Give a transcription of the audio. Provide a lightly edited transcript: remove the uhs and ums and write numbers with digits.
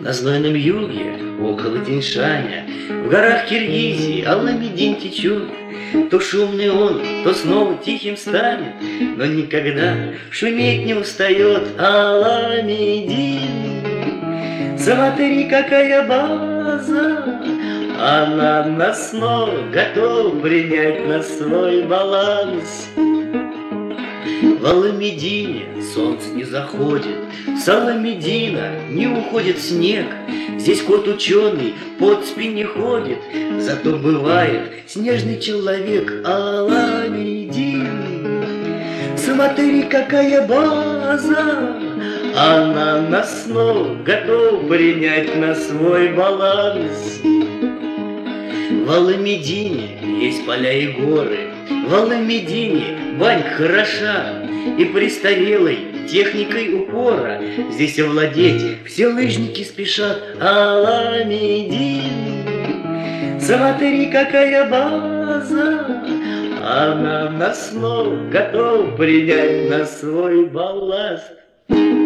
На знойном юге, около Тянь-Шаня, в горах Киргизии Аламедин течет. То шумный он, то снова тихим станет, но никогда шуметь не устает Аламедин. Смотри, какая база, она нас снова готова принять на свой баланс. В Аламедине солнце не заходит, с Аламедина не уходит снег. Здесь кот ученый под спине ходит, зато бывает снежный человек Аламедин. Смотри, какая база, она нас снова готова принять на свой баланс. В Аламедине есть поля и горы, в Аламедине банька хороша, и престарелой техникой упора здесь овладеть все лыжники спешат. Аламедин, смотри, какая база, она нас снова готова принять на свой балласт.